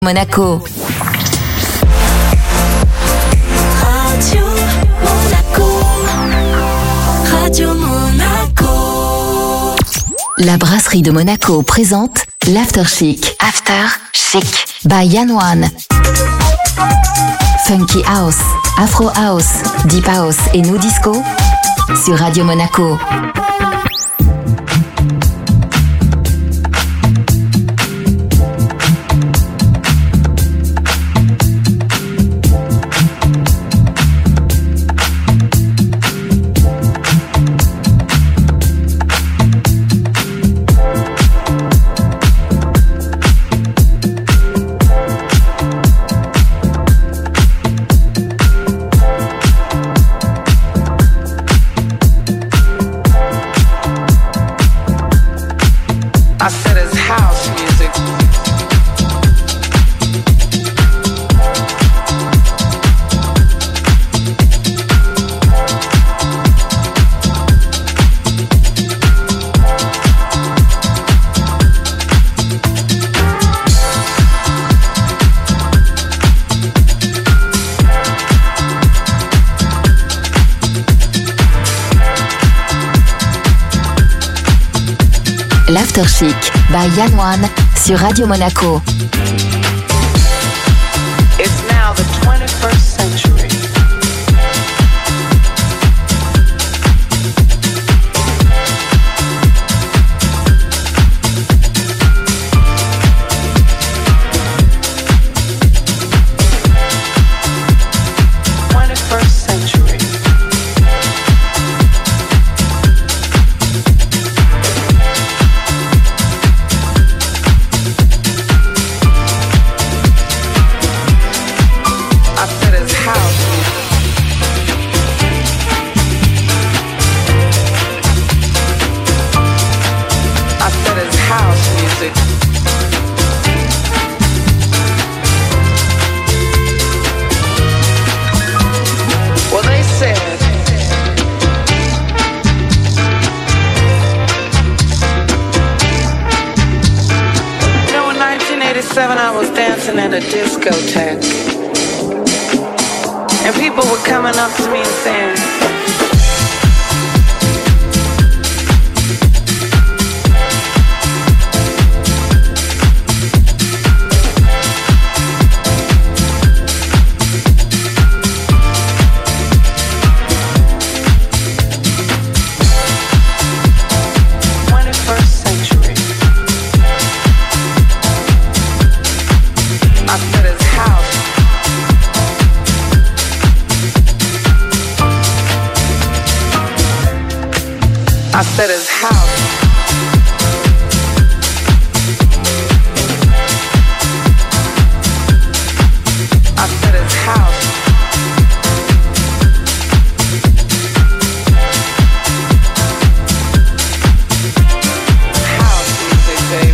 Monaco. Radio Monaco. Radio Monaco. La brasserie de Monaco présente l'After Chic. After Chic by Yann One. Funky House, Afro House, Deep House et New Disco sur Radio Monaco. L'After Chic by Yann One sur Radio Monaco. It's now the 21st century. I was dancing at a discotheque, and people were coming up to me and saying, I said his house. I said his house. House music, baby.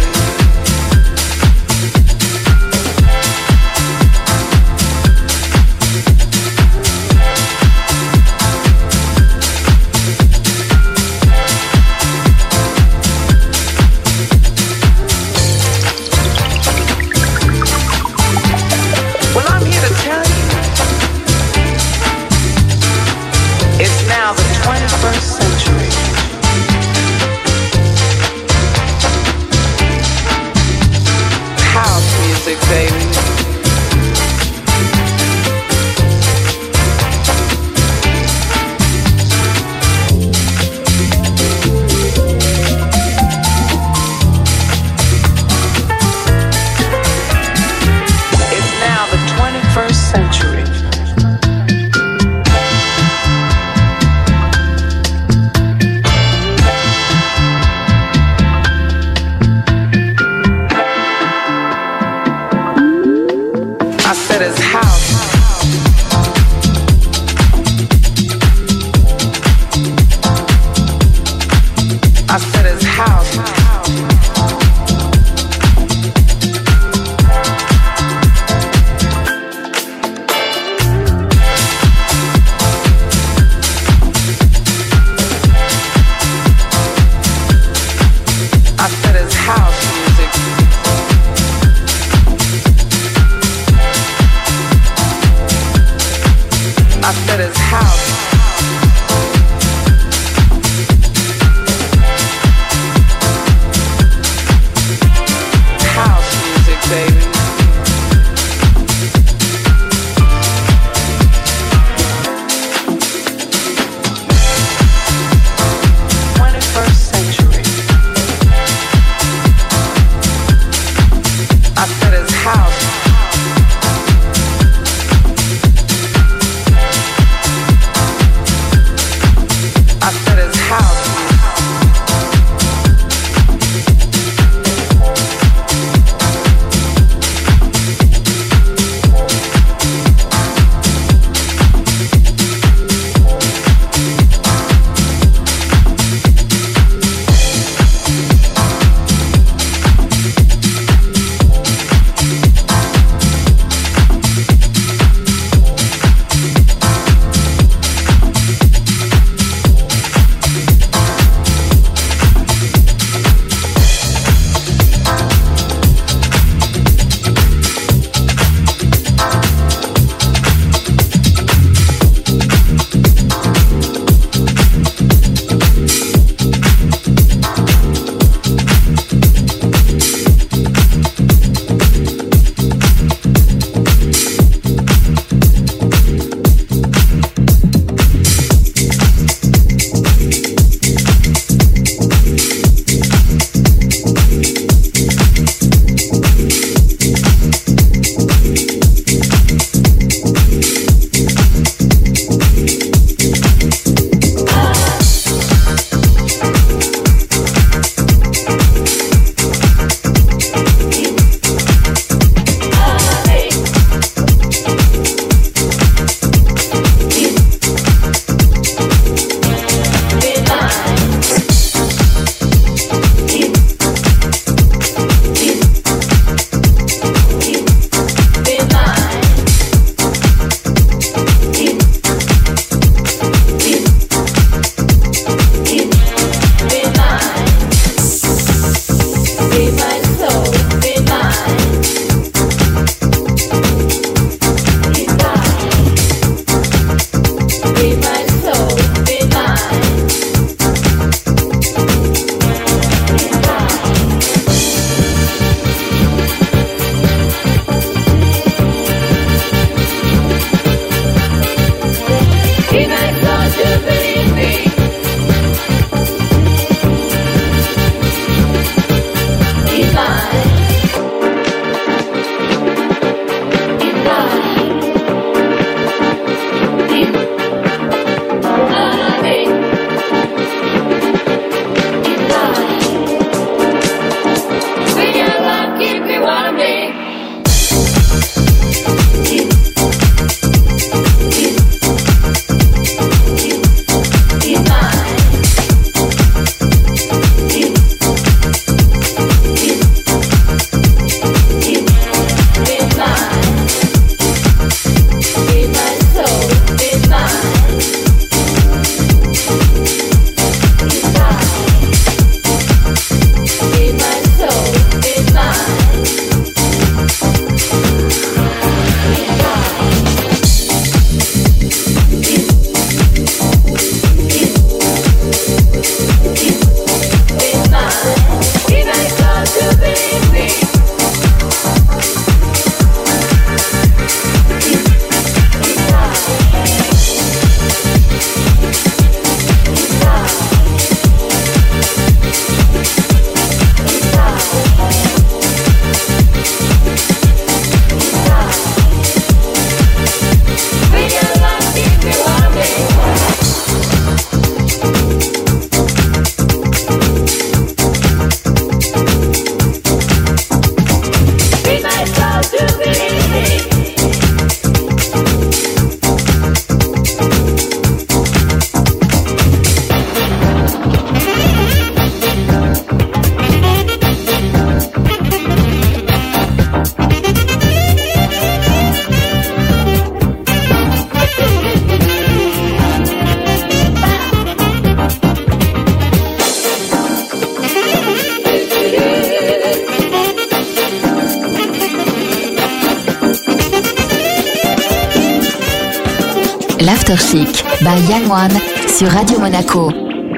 L'After Chic by Young One sur Radio Monaco.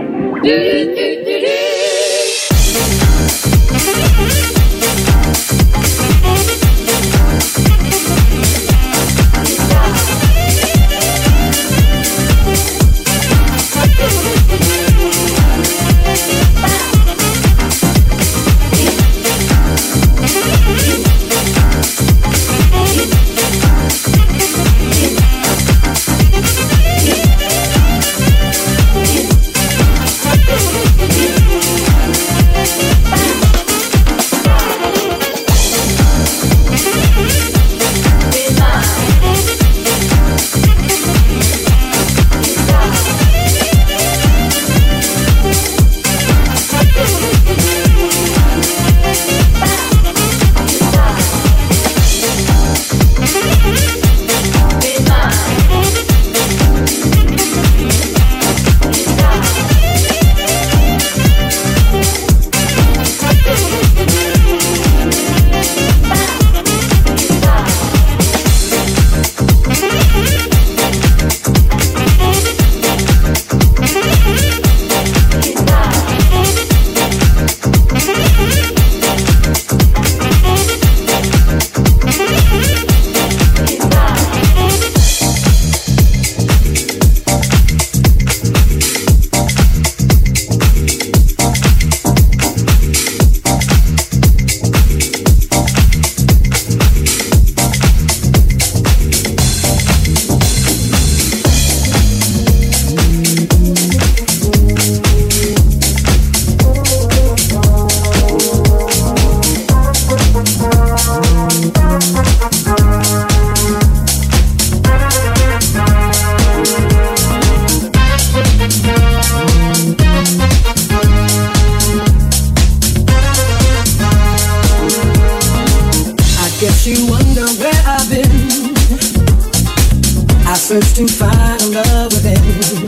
search to find love within.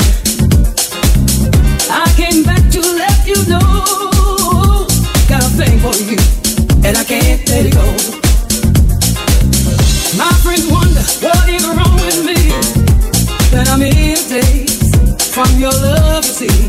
I came back to let you know, got a thing for you, and I can't let it go. My friends wonder what is wrong with me, that I'm in a daze from your love, you see.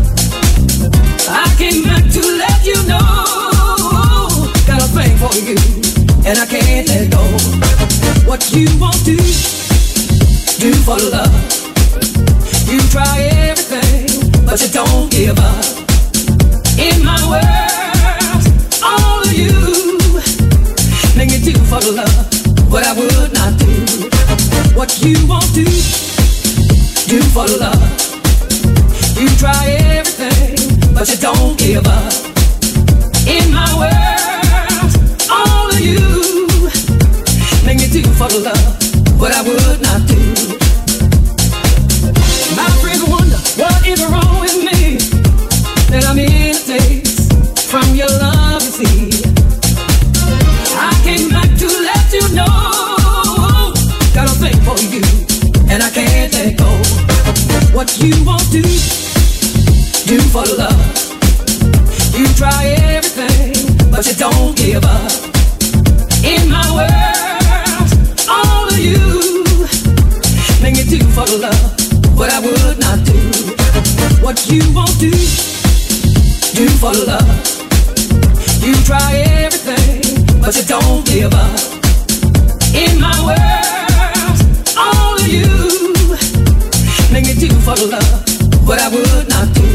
I came back to let you know, got a thing for you, and I can't let go. What you want to do for love, you try everything, but you don't give up. In my world, all of you make me do for love what I would not do. What you want to do for love, you try everything, but you don't give up. In my world, all of you make me do for love what I would not do. My friends wonder what is wrong with me, that I'm in a daze from your love, you see. I came back to let you know, got a thing for you, and I can't let go. What you want to do for love, you try everything, but you don't give up. In my world, all of you make me do for love what I would not do. What you want to do for love, you try everything, but you don't give up. In my world, all of you make me do for love what I would not do.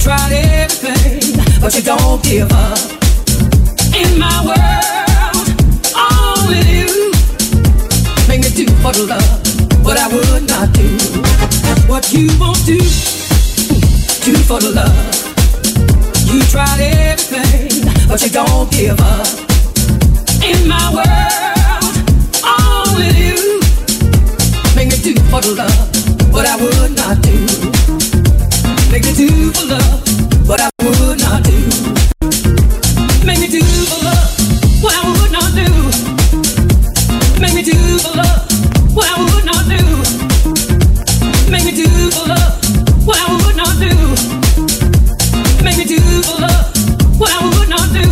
tried everything, but you don't give up. In my world, only you make me do for the love what I would not do. What you won't do, do for the love. You tried everything, but you don't give up. In my world, only you make me do for the love what I would not do. Make me do for love what I would not do. Make me do for love what I would not do. Make me do for love what I would not do. Make me do for love what I would not do. Make me do for love what I would not do.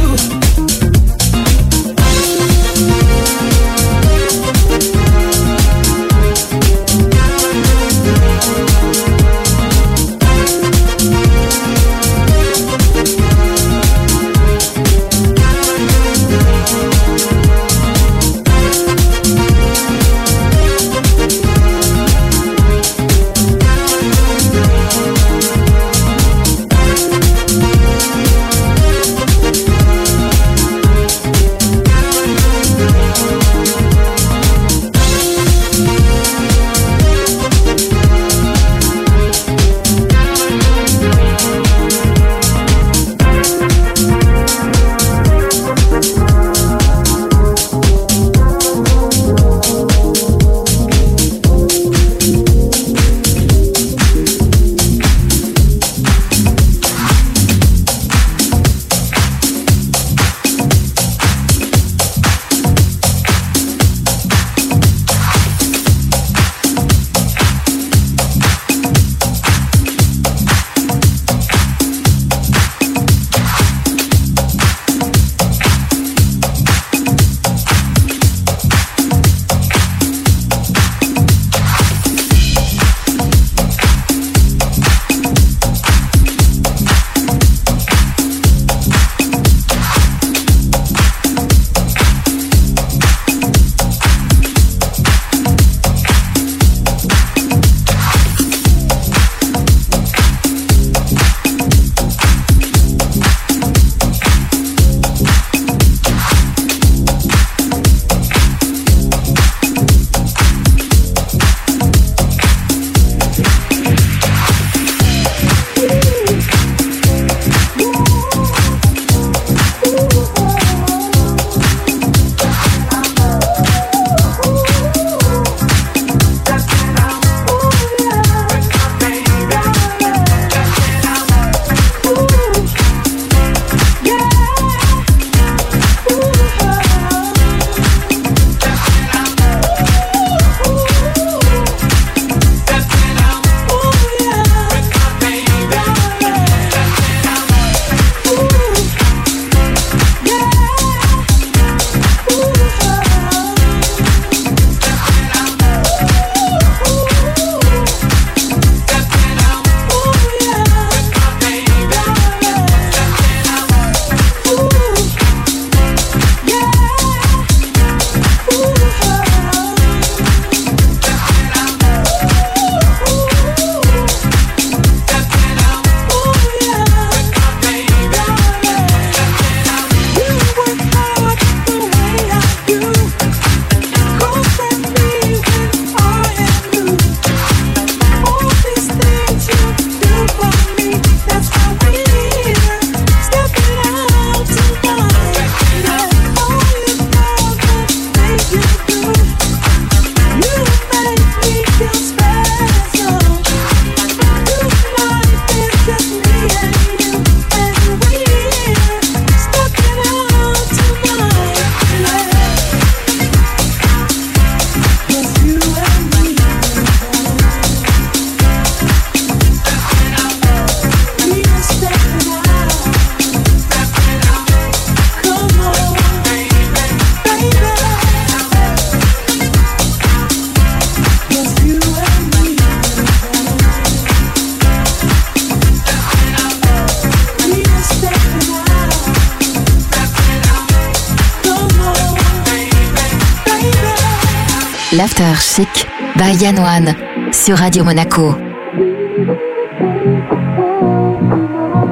l'After Chic by Yann One sur Radio Monaco.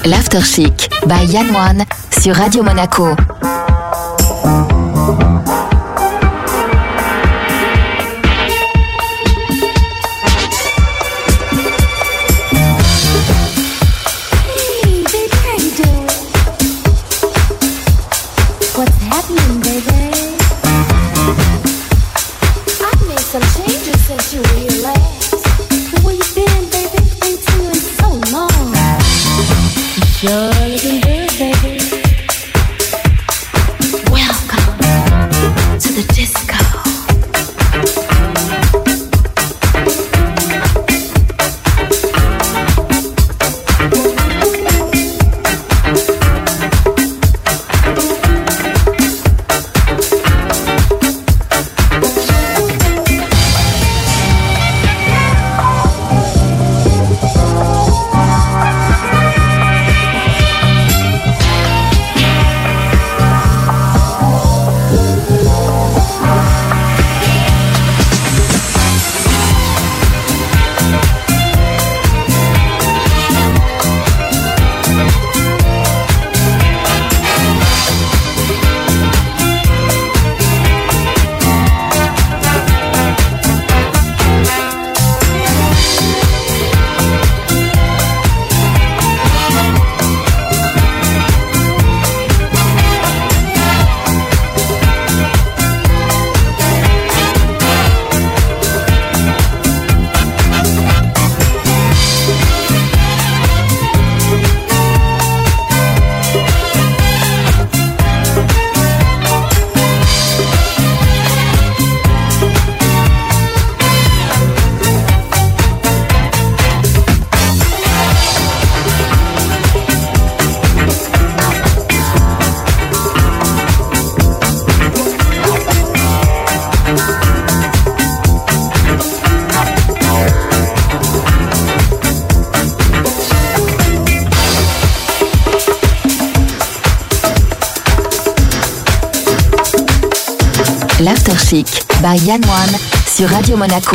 l'After Chic by Yann One sur Radio Monaco. L'After Chic by Yann One sur Radio Monaco.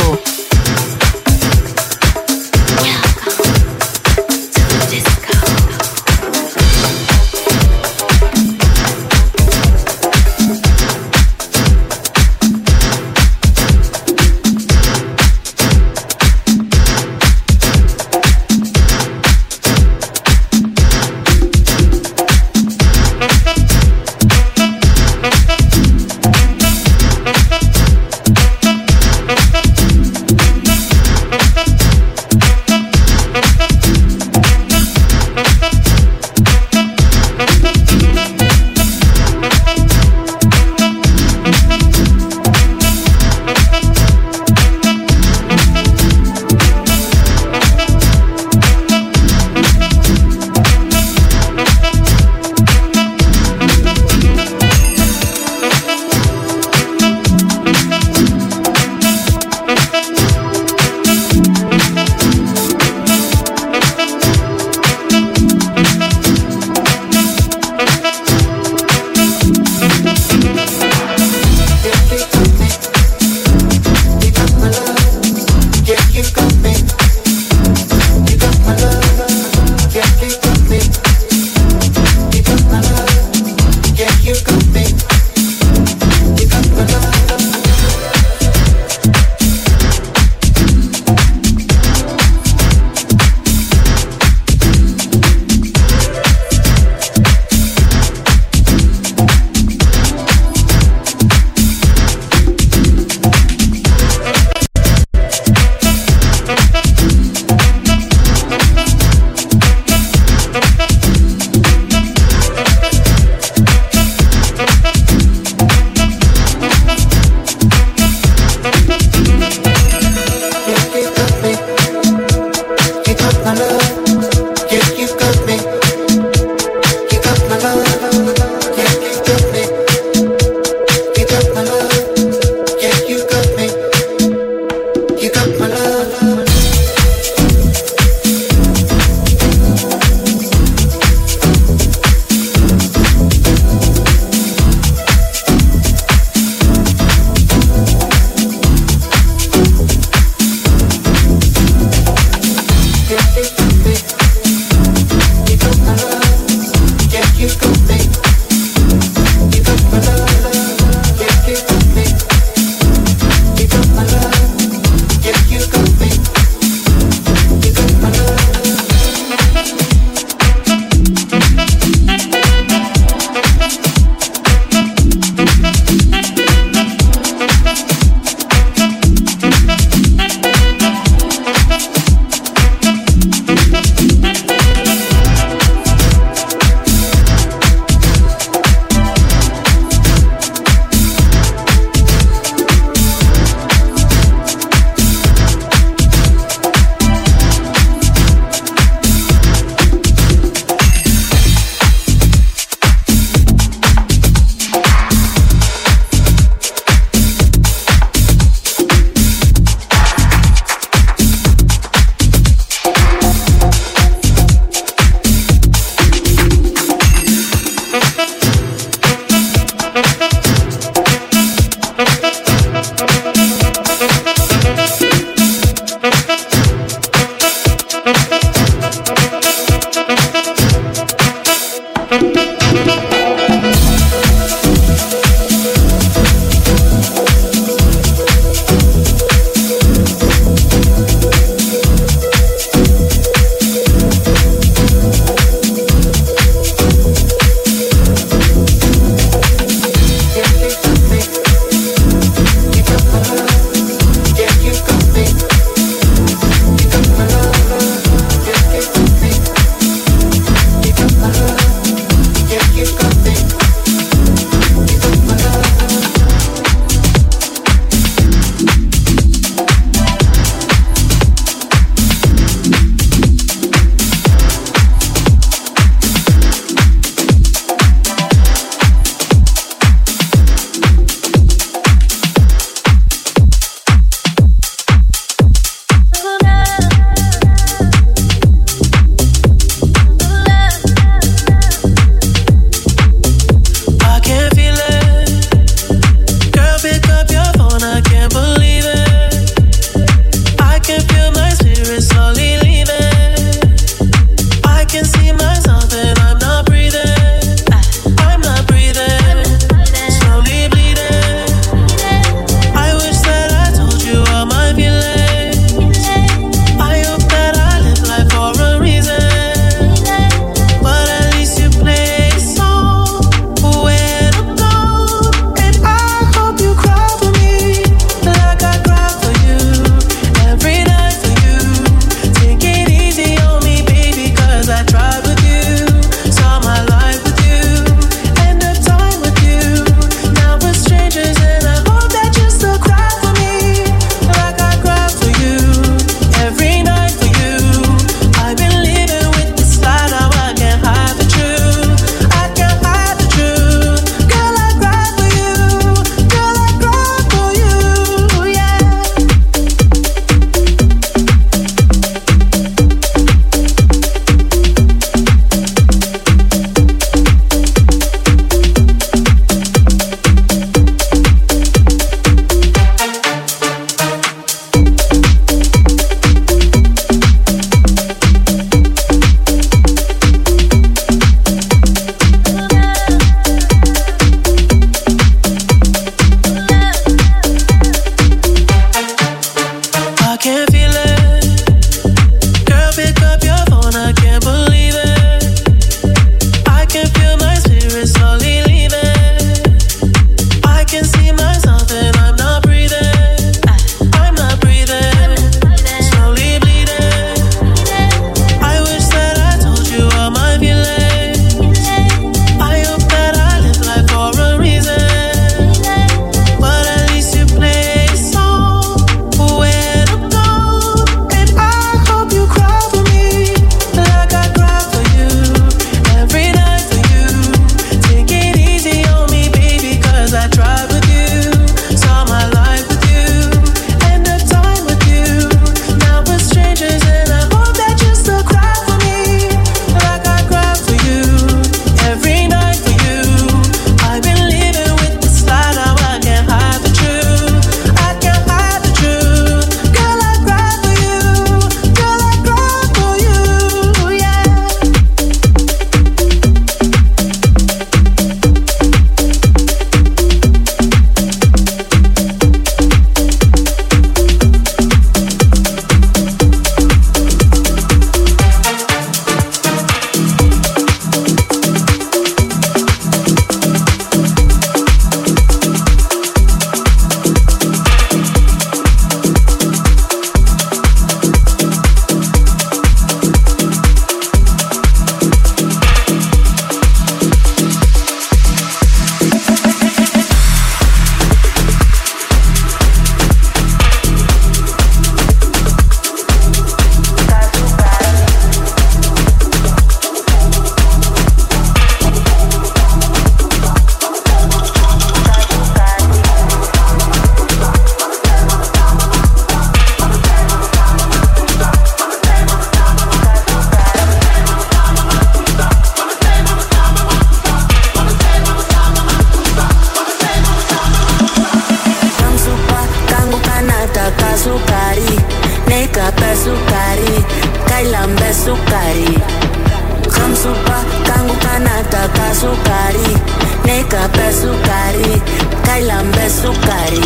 sukari, nikape sukari, kailambe sukari. Kamsupa kangu kanataka sukari, nikape sukari, kailambe sukari.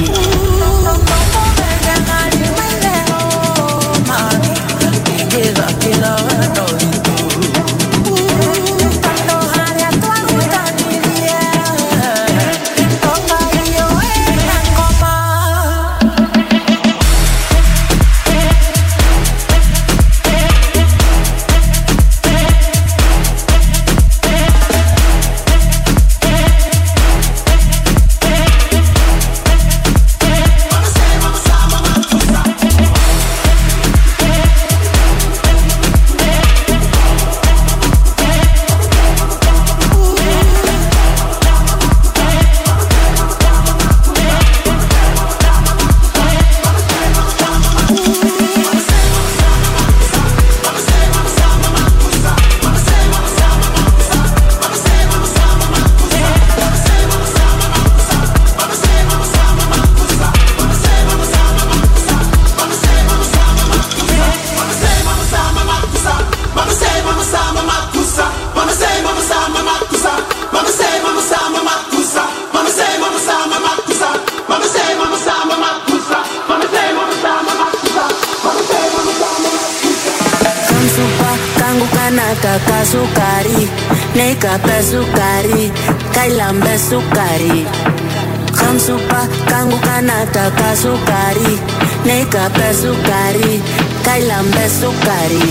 Nataka sukari, nikape sukari, kailambe sukari. Kamsupa kangu kanataka sukari, nikape sukari, kailambe sukari.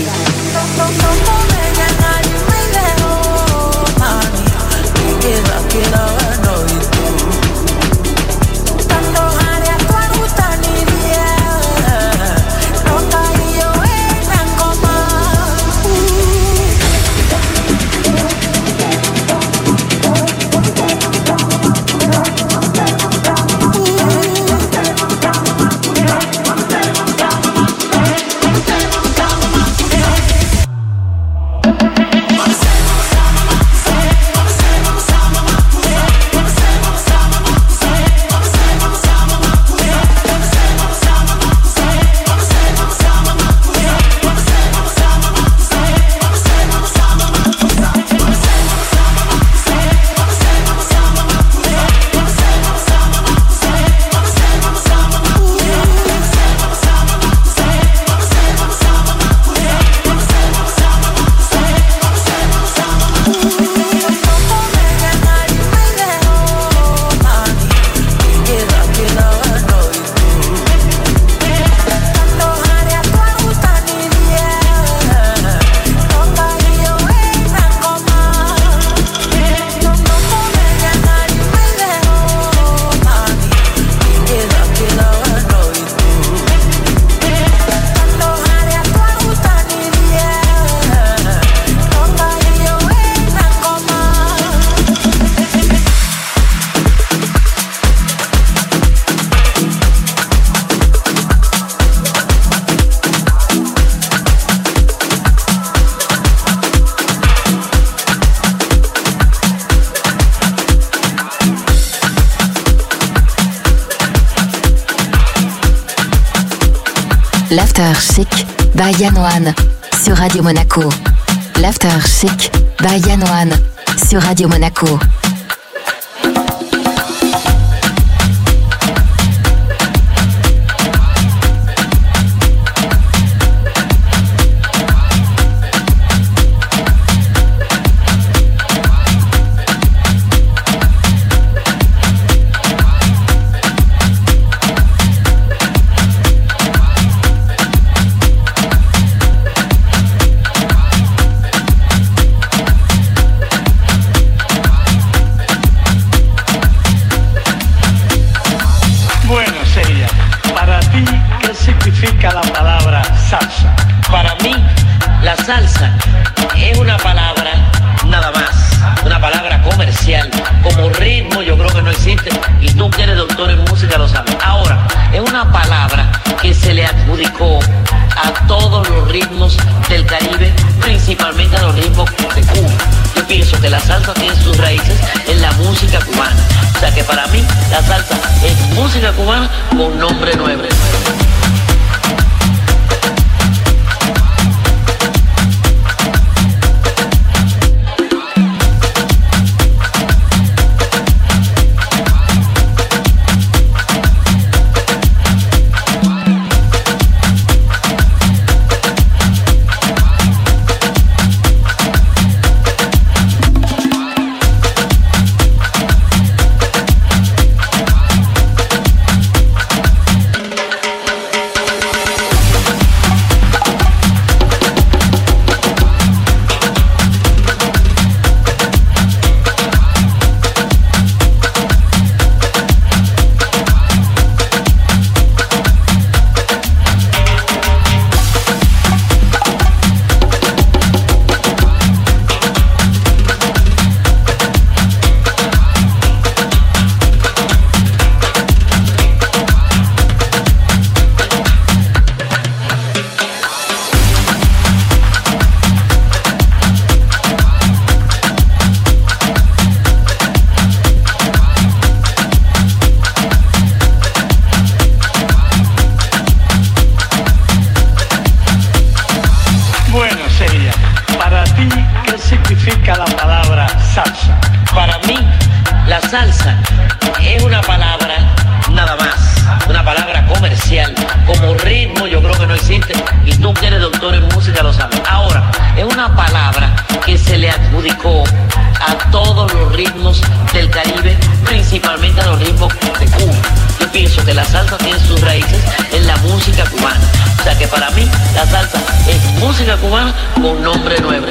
L'After Chic by Yann One sur Radio Monaco. L'After Chic by Yann One sur Radio Monaco. Para mí, la salsa es música cubana con nombre nuevo. salsa es una palabra nada más, una palabra comercial. Como ritmo yo creo que no existe, y tú que eres doctor en música lo sabes. Ahora, es una palabra que se le adjudicó a todos los ritmos del Caribe, principalmente a los ritmos de Cuba. Yo pienso que la salsa tiene sus raíces en la música cubana. O sea que para mí la salsa es música cubana con nombre nuevo.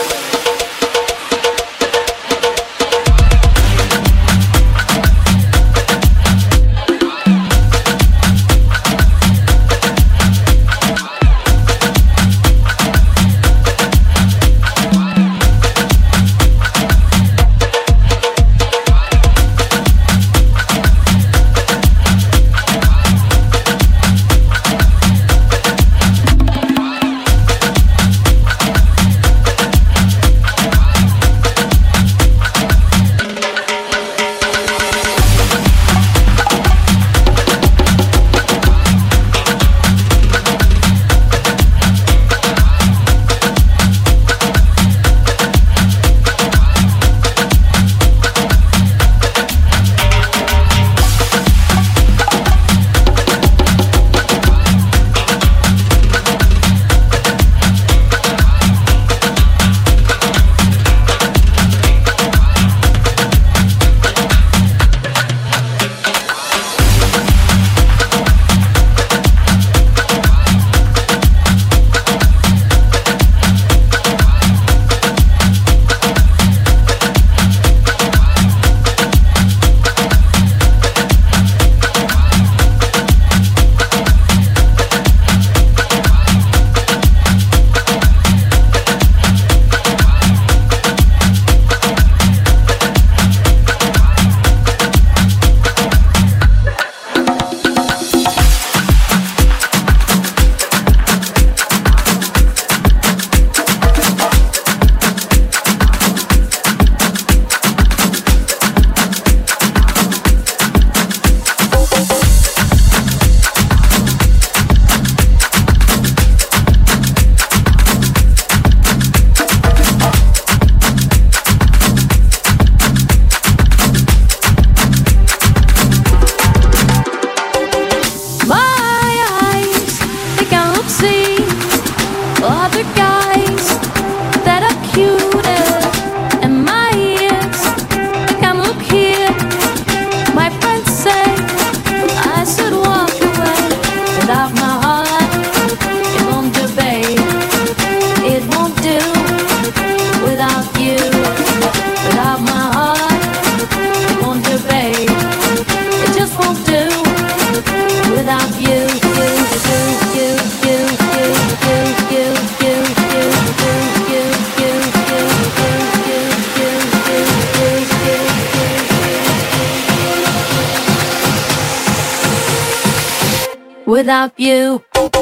Without you.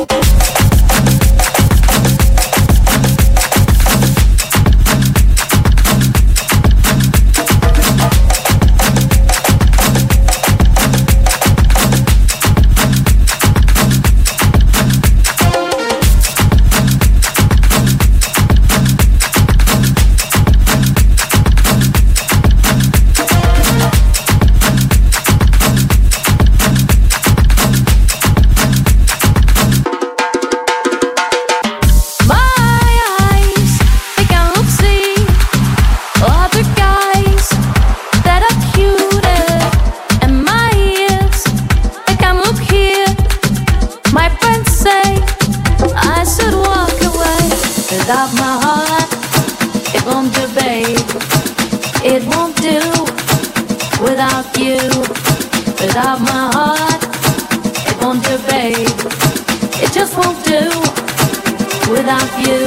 Without my heart, it won't do, babe. It won't do without you. Without my heart, it won't do, babe. It just won't do without you.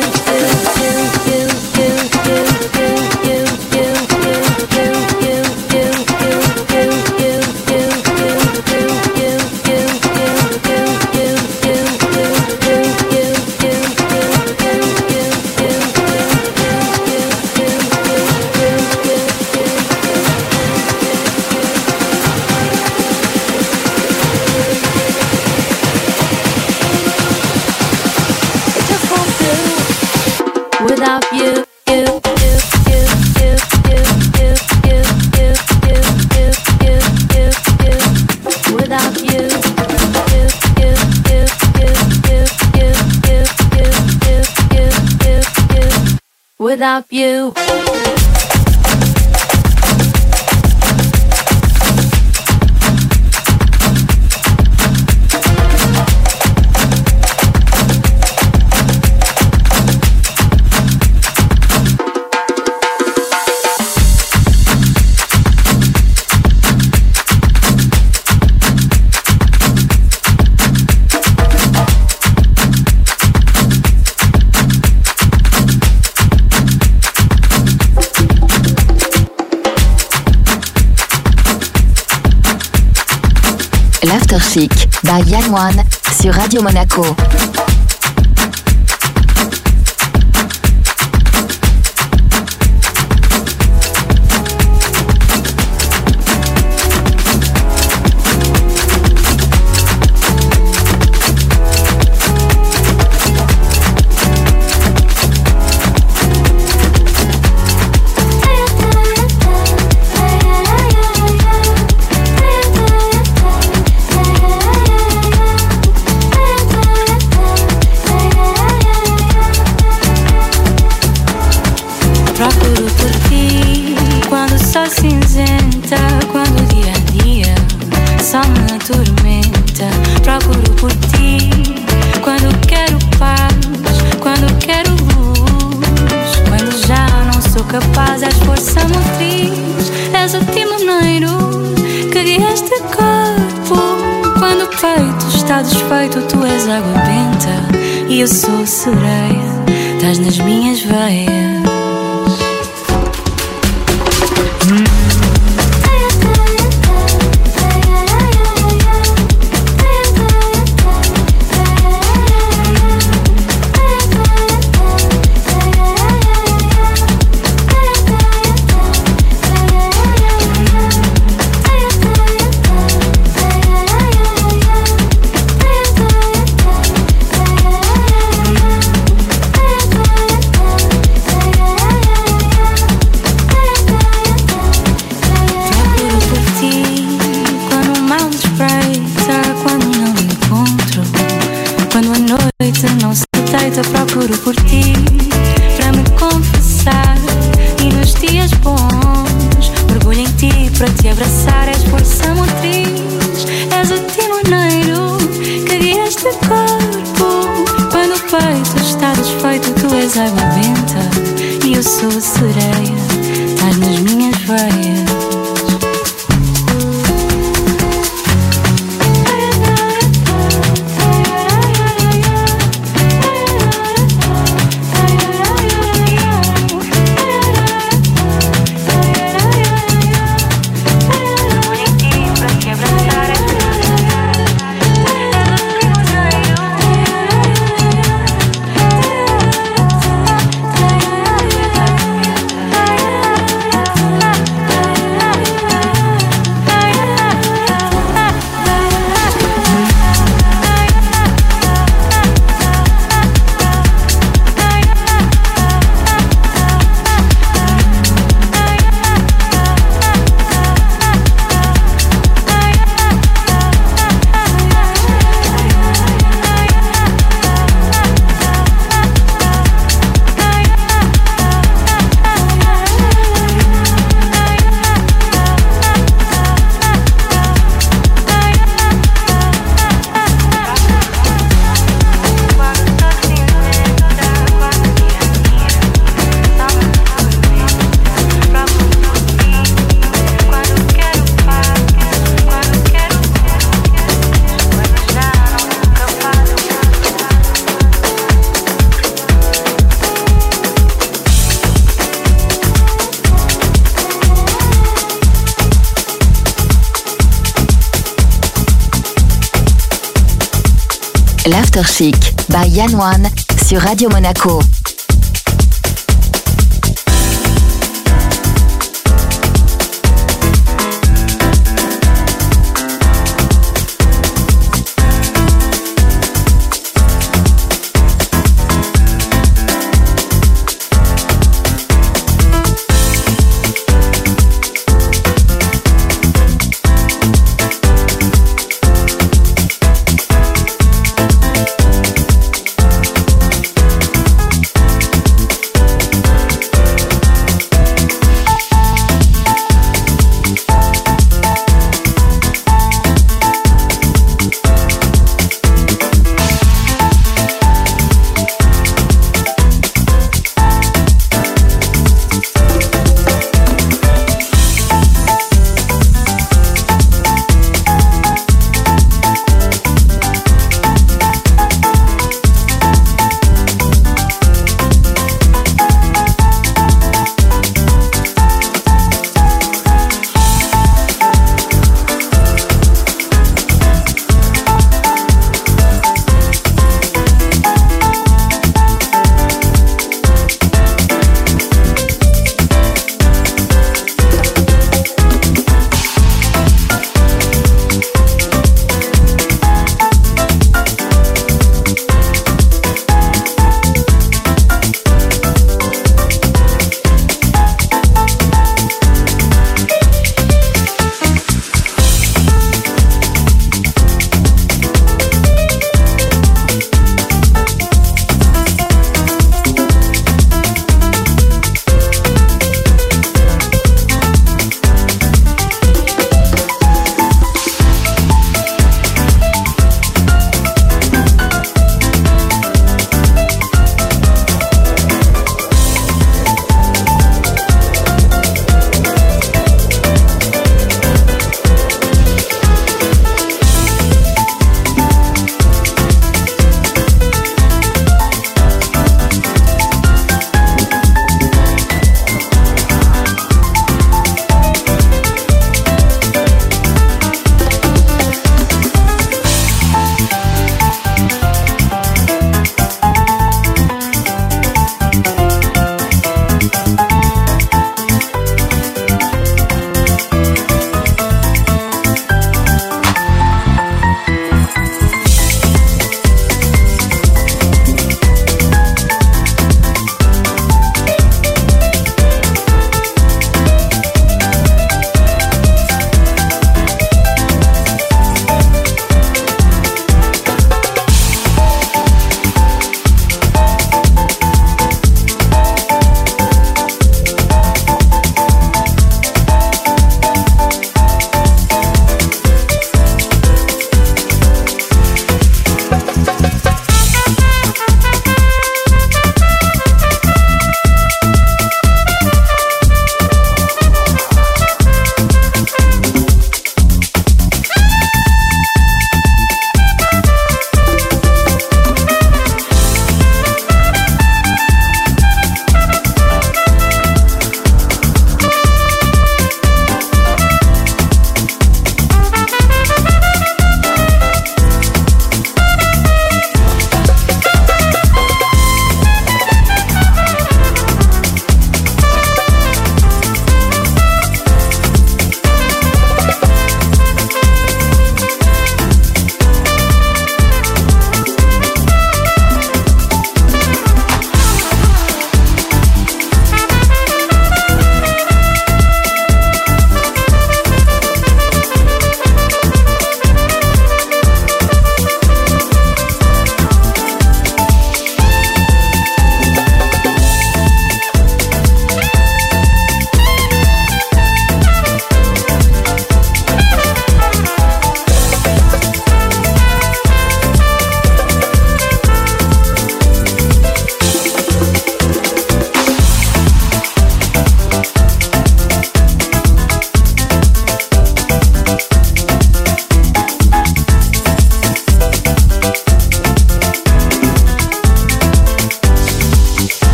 Without you, you. without you. L'After Chic by Yann One sur Radio Monaco. Eu sou sereia, estás nas minhas veias. Procuro por ti, para me confessar. E nos dias bons, mergulho em ti para te abraçar. És força motriz, és o timoneiro que guia este corpo. Quando o peito está desfeito, tu és água benta. E eu sou sereia, estás nas minhas veias. L'After Chic by Yann One sur Radio Monaco.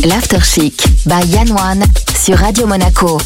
l'After Chic by Yann One sur Radio Monaco.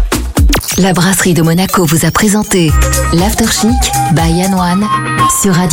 La brasserie de Monaco vous a présenté l'After Chic by Yann One sur Radio